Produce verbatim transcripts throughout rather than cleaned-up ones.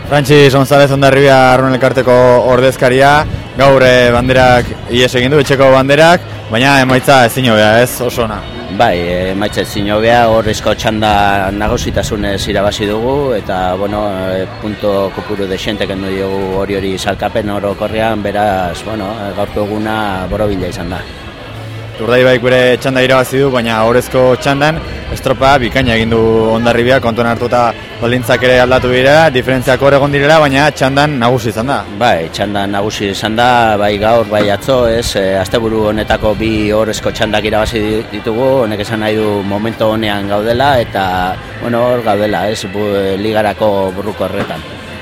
Frantxis González Hondarribia Arrun Elkarteko ordezkaria, gaur e, banderak ies egin du, etxeko banderak, baina emaitza ezin hobea, ez oso ona. Bai, emaitza ezin hobea, horrezko txanda nagusitasunez irabazi dugu, eta, bueno, punto kopuru de xente kendu diogu hori hori salkapen orokorrean, beraz, bueno, gaurko eguna borobila izan da. Urdaibaik bere txanda irabazi du, baina horrezko txandan estropa bikaina egin du Hondarribia, kontuan hartuta baldintzak ere aldatu dira, diferentziak hor egon direla, baina txandan nagusi izan da. Bai, txandan nagusi izan da, bai gaur, bai atzo, ez, e, asteburu honetako bi horrezko txandak irabazi ditugu, honek esan nahi du momento honean gaudela, eta, bueno, hor gaudela, ez, bu, ligarako burruko horretan.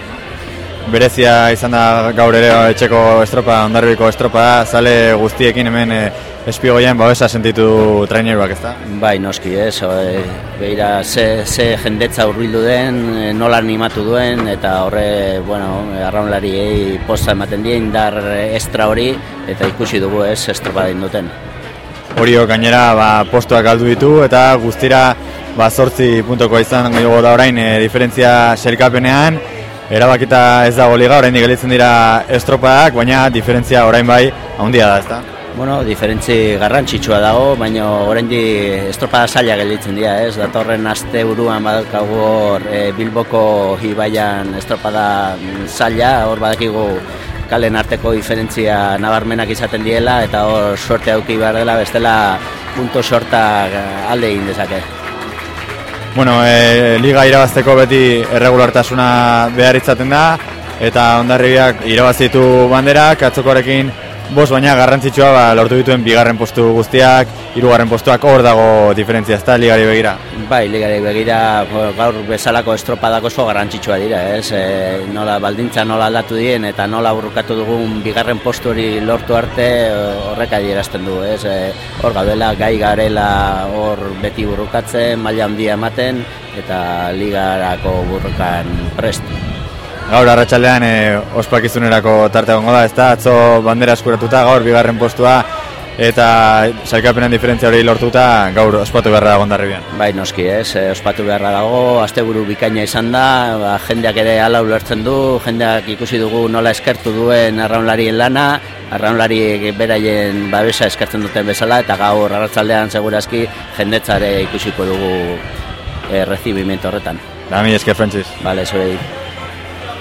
Berezia izan da gaur ere etxeko estropa, Hondarribiko estropa, zale guztiekin hemen e, espigoian babesa sentitu traineruak, ez da? Bai, noski, ez, e, behira, ze, ze jendetza hurbildu den, e, nola animatu duen, eta horre, bueno, arraunlariei posta ematen dien, indar estra hori, eta ikusi dugu, ez, estropa den duten. Horio gainera ba, postuak galdu ditu, eta guztira ba, zortzi puntokoa izan dugu da orain e, diferentzia sailkapenean, erabakita ez dago liga, oraindik gelditzen dira estropadak, baina diferentzia orain bai handia da, ezta? Bueno, diferentzi garrantzitsua dago, baina oraindik estropada zaila gelditzen dira, ez? Datorren aste buruan badaukagu hor e, Bilboko ibaian estropada zaila, hor badakigu kalen arteko diferentzia nabarmenak izaten diela, eta hor suerte auki behar dela, bestela punto sorta alde egin dezake. Bueno, e, liga irabazteko beti erregulartasuna behar izaten da, eta Hondarribiak irabazitu banderak, atzokoarekin bost, baina garrantzitsua ba, lortu dituen bigarren postu guztiak, hirugarren postuak hor dago diferentzia, ezta ligari begira? Bai, ligari begira gaur bezalako estropadak oso garrantzitsua dira, ez? E, nola baldintza nola aldatu dien eta nola burrukatu dugun bigarren postu hori lortu arte horrek adierazten du, ez? E, hor gaudela, gai garela hor beti burrukatzen, maila handia ematen eta ligarako burrukan prest. Gaur arratsaldean e, ospakizunerako tarte egongo da, ezta? Atzo bandera eskuratuta, gaur bigarren postua eta sailkapenen diferentzia hori lortuta gaur ospatu beharra dago Hondarribian. Bai, noski, ez, e, ospatu beharra dago, asteburu bikaina izan da, ba, jendeak ere hala ulertzen du, jendeak ikusi dugu nola eskertu duen arraunlarien lana, arraunlari beraien babesa eskertzen duten bezala, eta gaur arratsaldean segurazki jendetzare ikusiko dugu e, recibimiento horretan. Da, mi esker, Frantxis. Vale, zure.